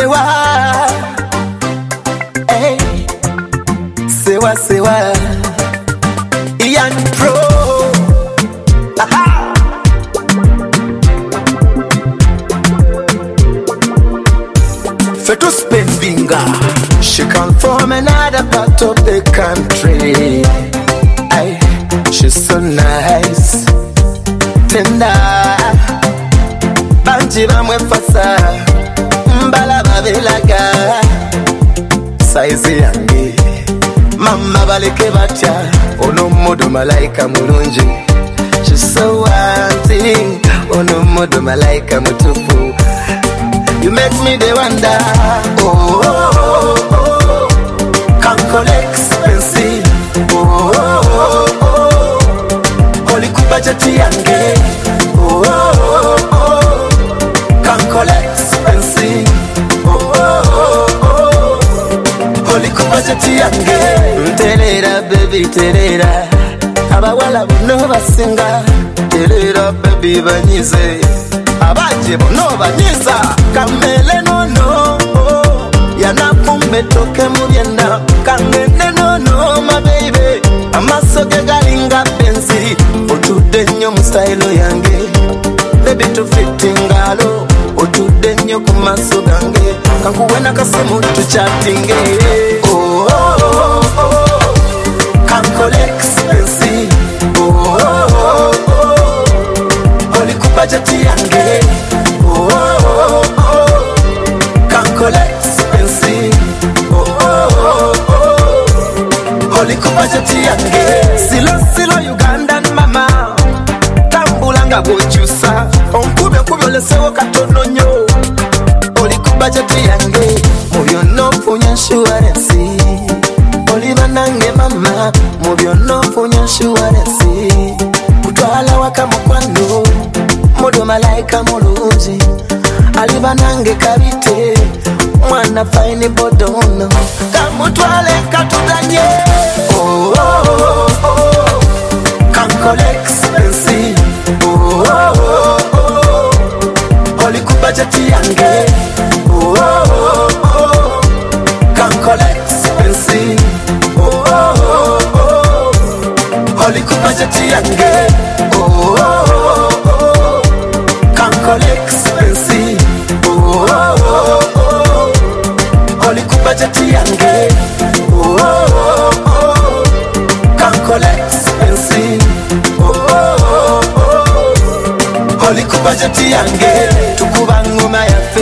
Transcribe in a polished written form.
sewa, hey, sewa, Ian Pro, aha. Fetus Pendinga, she come from another part of the country. Aye, she's so nice, tender. Banji bamwe fasa, mbala babelaga. Saizi yange, mama baleke batya. Ono modo malaika mulungi. She's so wanting, ono modo malaika mutufu. You make me the wonder. Oh, oh, oh, oh. Can't collect expensive. Oh, oh, oh, oh. Holy kubajeti yange. Oh, oh, oh, oh. Can't collect expensive. Oh, oh, oh, oh. Holy kubajeti yange. Terera baby terera. Abawala buno basinga. Terera baby banyize. Abaje bono banyiza. Kamele no yanakumbe toke mubyenda. Kangene no my baby. Amasoge galinga pensi. Otude nnyo mu style yange. Baby to fittingalo. Otude nnyo ku maso gange. Kankuwena kasemu tuchatinge. Oh, oh, oh, oh. Kankole expensive. Oh, oh, oh, oh. Holy kubajeti yange. Oh, oh, oh, oh. Kankole expensive. Oh, oh, oh, oh. Holy kubajeti yange. Silo Ugandan mama. Tambulanga bochusa. Onkube lesewo katono nyo. Holy kubajeti yange. Mubyo no funya insurance. Holy banange mama. Mubyo no funya insurance. Kutwala wakamukwano. Modo malaika mulungi. Alibanange kabite. Mwana faini bodono. Kamutwale katudanye. Oh, oh, oh, oh. Kankole expensive. Oh, oh, oh, oh. Holy kubajeti yange. Oh, oh, oh, oh. Kankole expensive. Oh, oh, oh, oh. Holy kubajeti yange. Oh, oh, oh, oh. Kankole expensive. Oh, oh, oh, oh. Holy kubajeti yange. Oh, oh, oh. Kankole expensive. Oh, oh, oh. Holy kubajeti yange. Tukuba ngoma ya